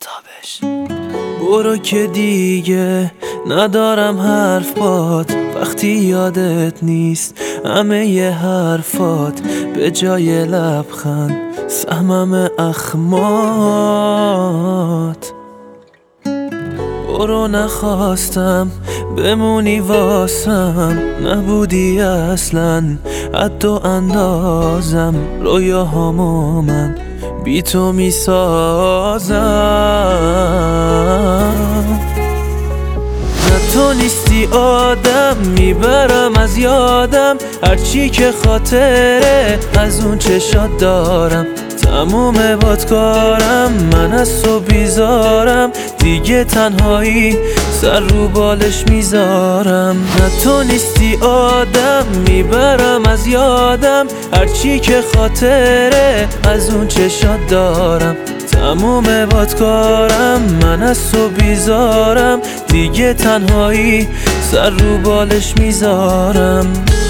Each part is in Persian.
حسابش. برو که دیگه ندارم حرف باد، وقتی یادت نیست همه ی حرفات، به جای لبخند سهمم اخمات. برو نخواستم بمونی واسم، نبودی اصلا حد و اندازم، رویاهامو من بی تو میسازم. نه تو نیستی آدم، میبرم از یادم هرچی که خاطره از اون چشات دارم. تموم بادکارم، من از تو بیزارم، دیگه تنهایی سر رو بالش میذارم. نه تو نیستی آدم، میبرم از یادم هرچی که خاطره از اون چشات دارم. تموم بادکارم، من از تو بیزارم، دیگه تنهایی سر رو بالش میذارم.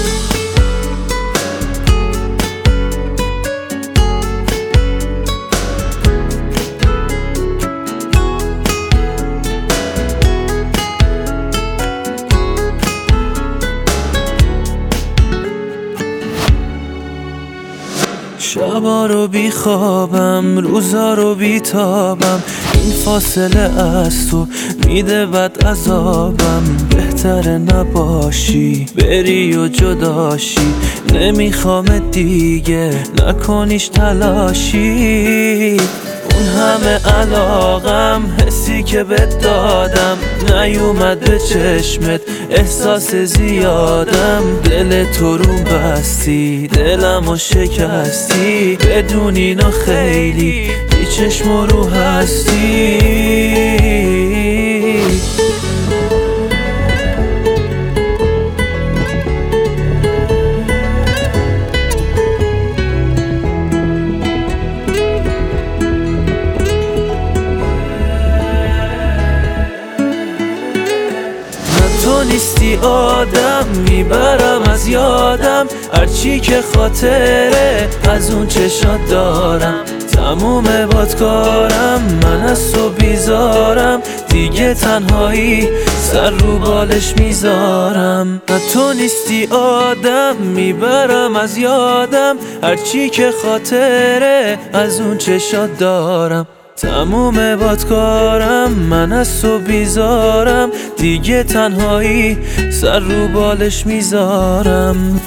شبا رو بی خوابم، روزا رو بی تابم، این فاصله از تو میده بد عذابم. بهتره نباشی، بری و جداشی، نمیخوام دیگه نکنیش تلاشی. اون همه علاقم، حسی که بهت دادم نیومد به چشمت، احساس زیادم. دل تو رو بستی، دلمو شکستی، بدون اینو خیلی بی چشم و رو هستی. تو نیستی آدم، میبرم از یادم هرچی که خاطره از اون چشات دارم. تموم بادکارم، من از تو بیزارم، دیگه تنهایی سر رو بالش میذارم. نه تو نیستی آدم، میبرم از یادم هرچی که خاطره از اون چشات دارم. تموم بادکارم، من از تو بیزارم، دیگه تنهایی سر رو بالش میذارم.